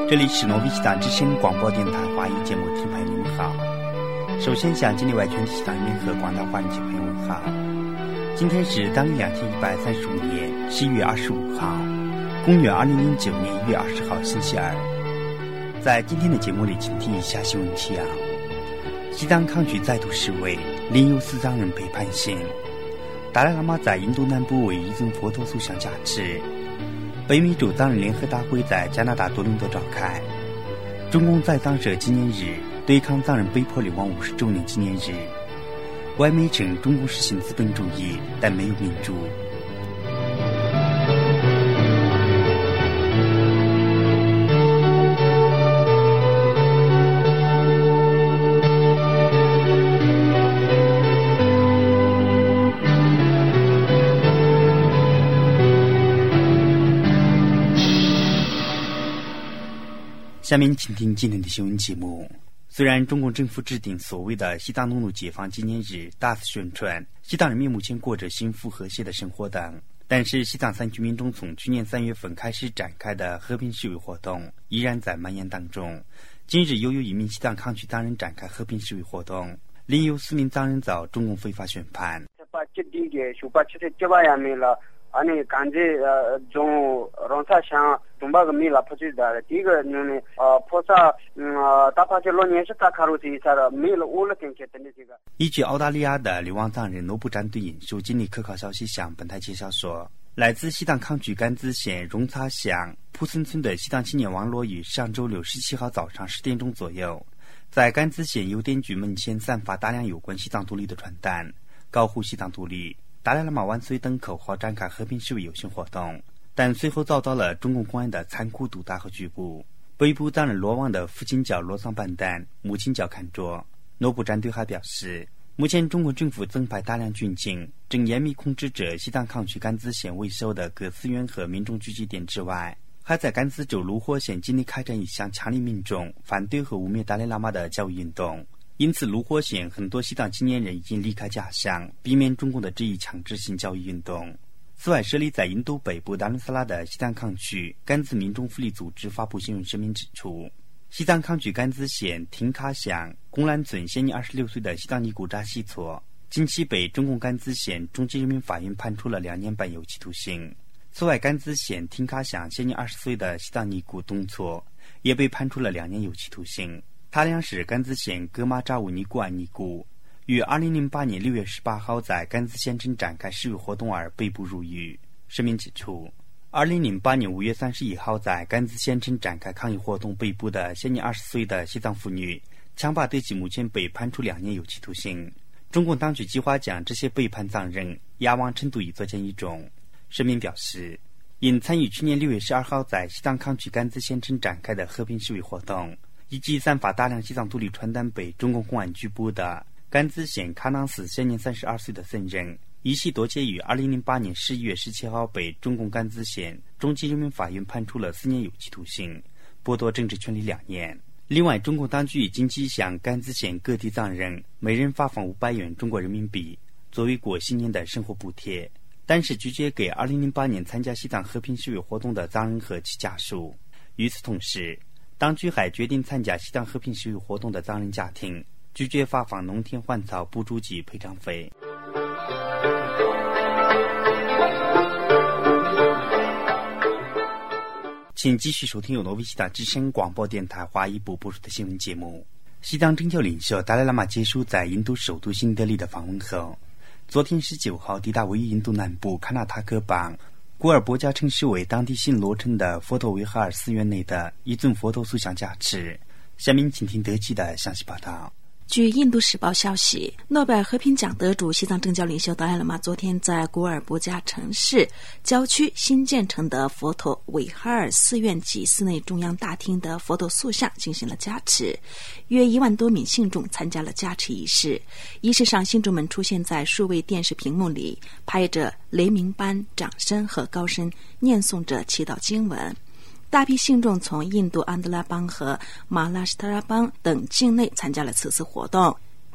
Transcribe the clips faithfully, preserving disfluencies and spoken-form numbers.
这里是挪威西藏之声广播电台华语节目，听众朋友你们好。首先向境内外全体西藏人民和广大华人朋友问好。今天是当两千一百三十五年十一月二十五号，公元二零零九年一月二十号星期二。在今天的节目里，请听以下新闻提要：西藏康曲再度示威，另有四藏人被判刑。达赖喇嘛在印度南部为一尊佛陀塑像加持。北美洲藏人联合大会在加拿大多伦多召开。中共在藏社纪念日，对抗藏人被迫流亡五十周年纪念日。外媒称中共实行资本主义，但没有民主。下面请听今天的新闻节目。虽然中共政府制定所谓的西藏农奴解放纪念日，大肆宣传西藏人民目前过着幸福和谐的生活等，但是西藏山区民众从去年三月份开始展开的和平示威活动依然在蔓延当中。今日又有一名西藏康曲藏人展开和平示威活动，另有四名藏人遭中共非法宣判。 아니 간제 좀 론사샹 동바가 밀라 퍼지다 디가 눈에 포사 다파젤로니에서 다카로티 사라 밀 올라텐케텐디가。 依据澳大利亚的流亡藏人诺布战队引述经历可靠消息向本台介绍说，来自西藏康曲甘孜县荣擦乡普森村的西藏青年王罗于上周六十七号早上十点钟左右，在甘孜县邮电局门前散发大量有关西藏独立的传单，高呼西藏独立、达赖喇嘛万岁等口号，展开和平示威游行活动，但随后遭到了中共公安的残酷毒打和拘捕。被捕藏人落网的父亲叫罗桑班丹，母亲叫坎卓。诺布战队还表示，目前中国政府增派大量军警，正严密控制着西藏康曲甘孜县为首的各寺院和民众聚集点之外，还在甘孜州鲁火县境内开展一项强力民众反对和污蔑达赖喇嘛的教育运动。因此鲁火县很多西藏青年人已经离开家乡，避免中共的这一强制性教育运动。此外，设立在印度北部达伦萨拉的西藏康曲甘孜民众福利组织发布新闻声明指出，西藏康曲甘孜县廷卡乡公兰村现年二十六岁的西藏尼古扎西措，近期被中共甘孜县中级人民法院判处了两年半有期徒刑。此外，甘孜县廷卡乡现年二十岁的西藏尼古东措也被判处了两年有期徒刑。他俩是甘孜县格玛扎乌尼古安尼古，于二零零八年六月十八号在甘孜县城展开示威活动而被捕入狱。声明指出，二零零八年五月三十一号在甘孜县城展开抗议活动被捕的现年二十岁的西藏妇女强巴德吉目前被判处两年有期徒刑。中共当局计划将这些被判藏人押往成都一座监狱中。声明表示，因参与去年六月十二号在西藏康曲甘孜县城展开的和平示威活动，以及散发大量西藏独立传单被中共公安拘捕的甘孜县喀囊寺现年三十二岁的僧人依稀多杰于二零零八年十一月十七号被中共甘孜县中级人民法院判处了四年有期徒刑，剥夺政治权利两年。另外，中共当局已经即向甘孜县各地藏人每人发放五百元中国人民币作为过新年的生活补贴，但是拒绝给二零零八年参加西藏和平示威活动的藏人和其家属。与此同时，当局还决定参加西藏和平示威活动的藏人家庭拒绝发放农田换草补助及赔偿费。请继续收听由挪威西藏之声广播电台华语部播出的新闻节目。西藏政教领袖达赖喇嘛结束在印度首都新德里的访问后，昨天十九号抵达位于印度南部喀纳塔克邦古尔博加城市为当地新落成的佛陀维哈尔寺院内的一尊佛陀塑像加持。下面请听德基的详细报道。 据印度时报消息，诺贝尔和平奖得主西藏政教领袖达赖喇嘛昨天在古尔博加城市郊区新建成的佛陀维哈尔寺院及寺内中央大厅的佛陀塑像进行了加持，约一万多名信众参加了加持仪式。仪式上，信众们出现在数位电视屏幕里，拍着雷鸣般掌声和高声念诵着祈祷经文。大批信众从印度安德拉邦和马拉什特拉邦等境内参加了此次活动。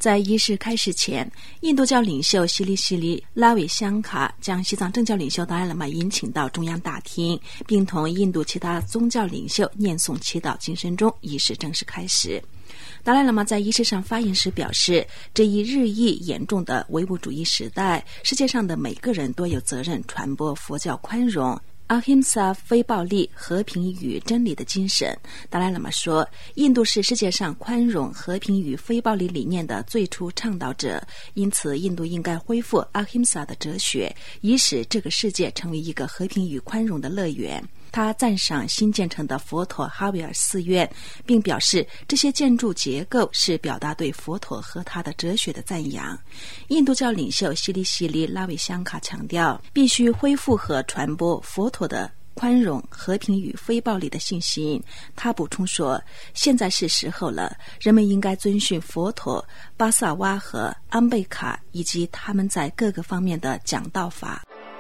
在仪式开始前，印度教领袖西里西里拉韦香卡将西藏正教领袖达赖喇嘛引请到中央大厅，并同印度其他宗教领袖念诵祈祷经声中，仪式正式开始。达赖喇嘛在仪式上发言时表示，这一日益严重的唯物主义时代，世界上的每个人都有责任传播佛教宽容、Ahimsa 非暴力、和平与真理的精神。达赖喇嘛说，印度是世界上宽容、和平与非暴力理念的最初倡导者，因此印度应该恢复 Ahimsa 的哲学，以使这个世界成为一个和平与宽容的乐园。他赞赏新建成的佛陀哈维尔寺院，并表示这些建筑结构是表达对佛陀和他的哲学的赞扬。印度教领袖西里西里拉韦香卡强调，必须恢复和传播佛陀的宽容、和平与非暴力的信息。他补充说，现在是时候了，人们应该遵循佛陀、巴萨瓦和安贝卡以及他们在各个方面的讲道法。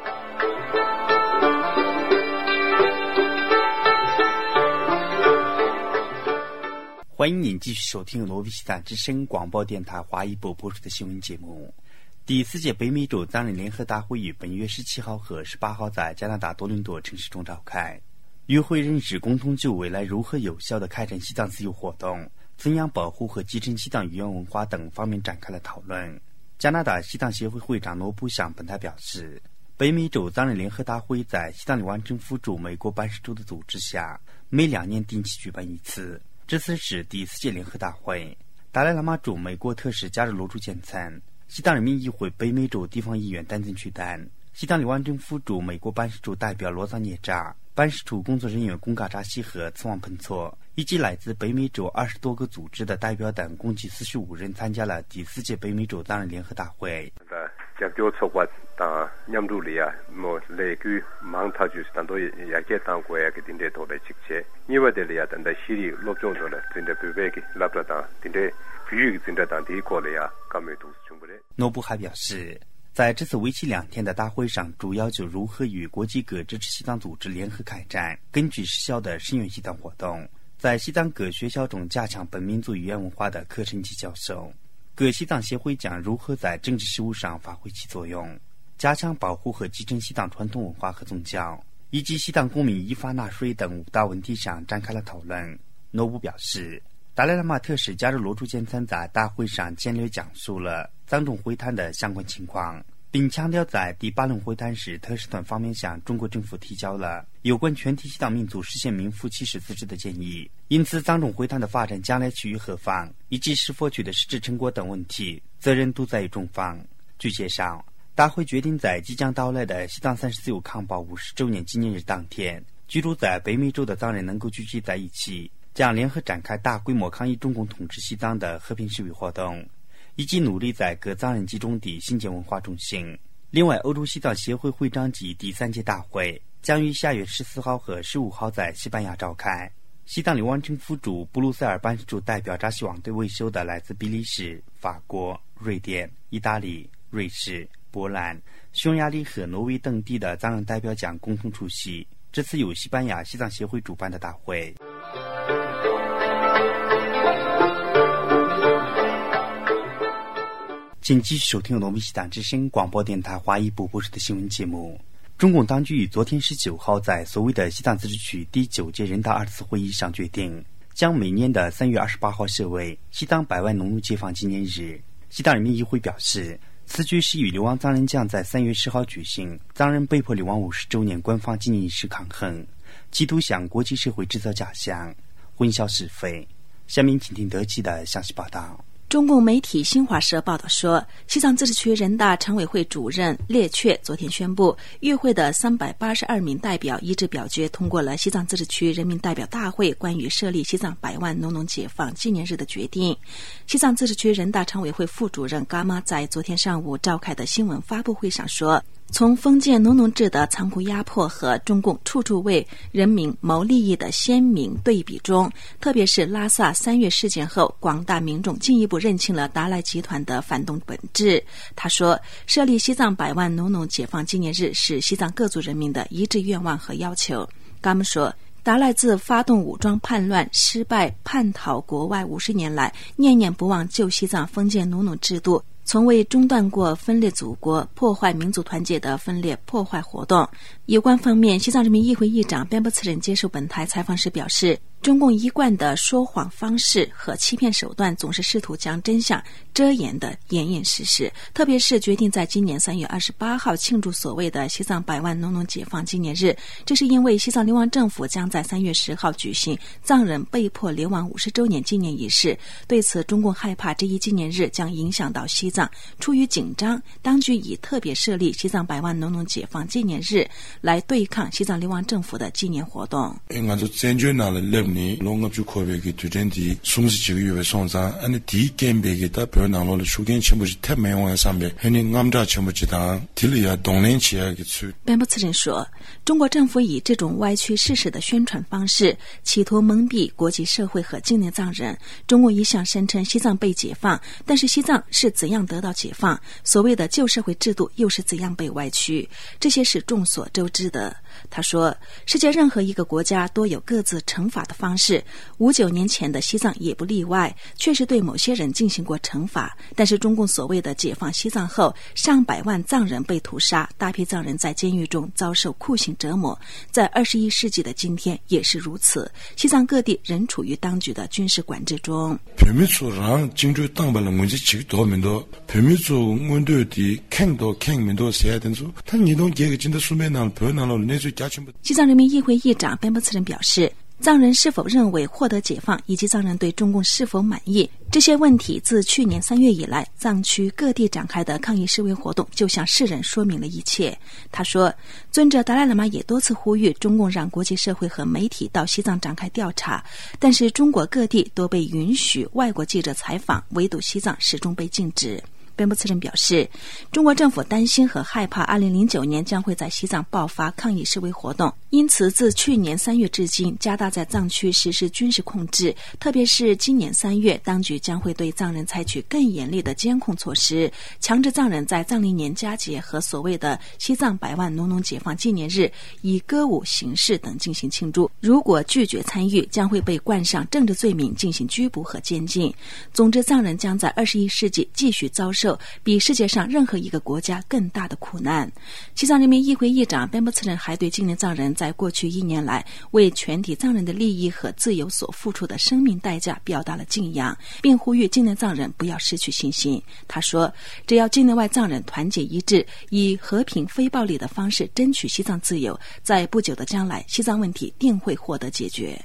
欢迎您继续收听罗比西藏之声广播电台华语部播出的新闻节目。第四届北美洲藏人联合大会于本月十七号和十八号在加拿大多伦多城市中召开。与会人士共同就未来如何有效地开展西藏自由活动、怎样保护和继承西藏语言文化等方面展开了讨论。加拿大西藏协会会长罗布向本台表示，北美洲藏人联合大会在西藏里湾政府驻美国办事处的组织下，每两年定期举办一次。这次是第四届联合大会。达赖喇嘛驻美国特使加热罗珠简参，西藏人民议会北美洲地方议员丹增曲丹，西藏里湾政府驻美国办事处代表罗藏涅扎，办事处工作人员贡嘎扎西和茨旺彭措，以及来自北美洲二十多个组织的代表等，共计四十五人参加了第四届北美洲藏人联合大会。 จากโจทย์สวัสดิ์ตายำดูเลียโมเลกุมังทาจุสตันโดยาเกตังกวยาเกตินเดโตเลชิกเชนี่ว่าเดลียตันได้ชีริลบจงโดเลตินเดปิเวกิลับละตันตินเดฟิวกิตินเดตันดีโกเลยากัมเมตุสชุมบุเล诺布还表示，在这次为期两天的大会上，主要就如何与国际各支持西藏组织联合开展根据实效的声援西藏活动，在西藏各学校中加强本民族语言文化的课程及教授。各西藏协会将如何在政治事务上发挥其作用，加强保护和继承西藏传统文化和宗教，以及西藏公民依法纳税等五大问题上展开了讨论。诺布表示，达赖喇嘛特使加热罗珠简参在大会上简略讲述了藏中会谈的相关情况，并强调在第八轮会谈时，特使团方面向中国政府提交了有关全体西藏民族实现名副其实自治的建议。因此，藏中会谈的发展将来趋于何方，以及是否取得实质成果等问题，责任都在于中方。据介绍，大会决定在即将到来的西藏三十自由抗暴五十周年纪念日当天，居住在北美洲的藏人能够聚集在一起，将联合展开大规模抗议中共统治西藏的和平示威活动，以及努力在各藏人集中地新建文化中心。另外，欧洲西藏协会会长级第三届大会将于下月十四号和十五号在西班牙召开。西藏里湾政府驻布鲁塞尔办事处代表扎希望对维修的来自比利时、法国、瑞典、意大利、瑞士、波兰、匈牙利和挪威等地的藏人代表将共同出席这次由西班牙西藏协会主办的大会。请继续收听罗米西藏之声广播电台华语部播出的新闻节目。中共当局于昨天十九号在所谓的西藏自治区第九届人大二次会议上决定，将每年的三月二十八号设为西藏百万农奴解放纪念日。西藏人民议会表示，此举是与流亡藏人将在三月十号举行藏人被迫流亡五十周年官方纪念仪式抗衡，企图向国际社会制造假象，混淆是非。下面请听德基的详细报道。 中共媒体新华社报道说，西藏自治区人大常委会主任列确昨天宣布，与会的三百八十二名代表一致表决通过了西藏自治区人民代表大会关于设立西藏百万农农解放纪念日的决定。西藏自治区人大常委会副主任嘎玛在昨天上午召开的新闻发布会上说，从封建农农制的残酷压迫和中共处处为人民谋利益的鲜明对比中，特别是拉萨三月事件后，广大民众进一步认清了达赖集团的反动本质。他说，设立西藏百万农农解放纪念日是西藏各族人民的一致愿望和要求。他们说， 达赖自发动武装叛乱失败叛逃国外五十年来，念念不忘旧西藏封建奴奴制度，从未中断过分裂祖国、破坏民族团结的分裂破坏活动。有关方面，西藏人民议会议长边波次仁接受本台采访时表示，中共一贯的说谎方式和欺骗手段总是试图将真相遮掩的严严实实，特别是决定在今年三月二十八号庆祝所谓的西藏百万农农解放纪念日，这是因为西藏流亡政府将在三月十号举行藏人被迫流亡五十周年纪念仪式。对此，中共害怕这一纪念日将影响到西藏，出于紧张，当局已特别设立西藏百万农农解放纪念日来对抗西藏流亡政府的纪念活动。 니 농업주 코백이 두전디 숨지기 위해 손자 아니 디겜백이다 변나로를 수견 첨부지 태매용의 삼백 현인 남자 첨부지다 딜리아 동nen치야기 수 边波次仁说，中国政府以这种歪曲事实的宣传方式，企图蒙蔽国际社会和境内藏人。中共一向声称西藏被解放，但是西藏是怎样得到解放？所谓的旧社会制度又是怎样被歪曲？这些是众所周知的。他说，世界任何一个国家都有各自惩罚的方式，五九年前的西藏也不例外，确实对某些人进行过惩罚。但是中共所谓的解放西藏后，上百万藏人被屠杀，大批藏人在监狱中遭受酷刑折磨，在二十一世纪的今天也是如此。西藏各地仍处于当局的军事管制中。 변미소랑 진주 땅발로 문제 지도 면도 변미소 문도디 캥도 캥면도 세야 된소 당이동 계획 진짜 수면날 변나로 내주 자친 西藏人民议会议长边波次仁表示，藏人是否认为获得解放，以及藏人对中共是否满意，这些问题自去年三月以来，藏区各地展开的抗议示威活动就向世人说明了一切。他说，尊者达赖喇嘛也多次呼吁中共让国际社会和媒体到西藏展开调查，但是中国各地都被允许外国记者采访，唯独西藏始终被禁止。边波次仁表示，中国政府担心和害怕二零零九年将会在西藏爆发抗议示威活动，因此自去年三月至今加大在藏区实施军事控制，特别是今年三月，当局将会对藏人采取更严厉的监控措施，强制藏人在藏历年佳节和所谓的西藏百万农农解放纪念日以歌舞形式等进行庆祝，如果拒绝参与，将会被冠上政治罪名进行拘捕和监禁。总之，藏人将在二十一世纪继续遭受比世界上任何一个国家更大的苦难。西藏人民议会议长边波次仁还对境内藏人在过去一年来为全体藏人的利益和自由所付出的生命代价表达了敬仰，并呼吁境内藏人不要失去信心。他说，只要境内外藏人团结一致，以和平非暴力的方式争取西藏自由，在不久的将来，西藏问题定会获得解决。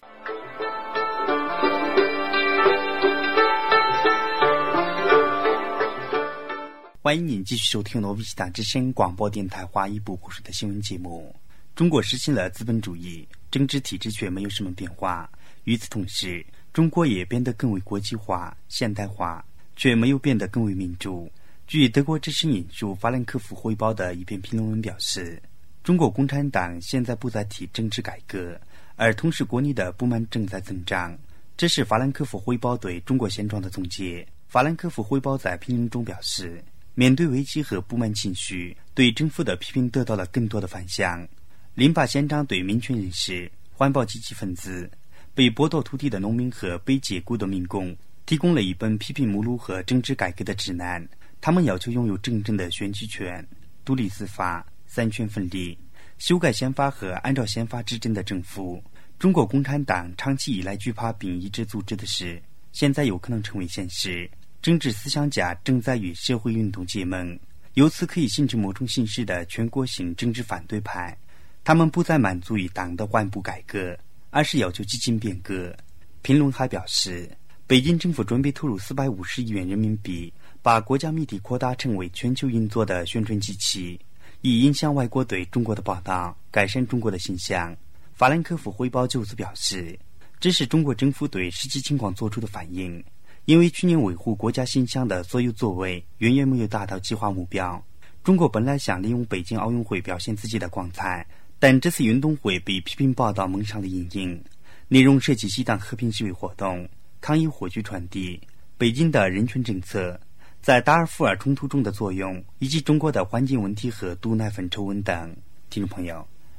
欢迎您继续收听罗维西达之声广播电台华语部播出的新闻节目。中国实行了资本主义，政治体制却没有什么变化。与此同时，中国也变得更为国际化、现代化，却没有变得更为民主。据德国之声引述法兰克福汇报的一篇评论文表示，中国共产党现在不再提政治改革，而同时国内的不满正在增长。这是法兰克福汇报对中国现状的总结。法兰克福汇报在评论中表示，面对危机和不满情绪，对政府的批评得到了更多的反响。林巴县长对民权人士、环保积极分子、被剥夺土地的农民和被解雇的民工提供了一本批评目录和政治改革的指南。他们要求拥有真正的选举权、独立司法、三权分立、修改宪法和按照宪法执政的政府。中国共产党长期以来惧怕并一直阻止的事，现在有可能成为现实。政治思想家正在与社会运动结盟，由此可以形成某种形式的全国性政治反对派。他们不再满足于党的缓步改革，而是要求激进变革。评论还表示，北京政府准备投入四百五十亿元人民币，把国家媒体扩大成为全球运作的宣传机器，以影响外国对中国的报道，改善中国的形象。法兰克福汇报就此表示，这是中国政府对实际情况做出的反应。因为去年维护国家形象的所有作为远远没有达到计划目标。中国本来想利用北京奥运会表现自己的光彩，但这次运动会被批评报道蒙上了阴影，内容涉及西藏和平示威活动、抗议火炬传递、北京的人权政策、在达尔富尔冲突中的作用，以及中国的环境问题和毒奶粉丑闻等。听众朋友，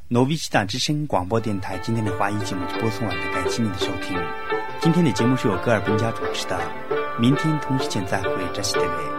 挪威西党之声广播电台今天的华语节目就播送完了，感谢您的收听。今天的节目是由戈尔本家主持的，明天同时间再会，这是德伟。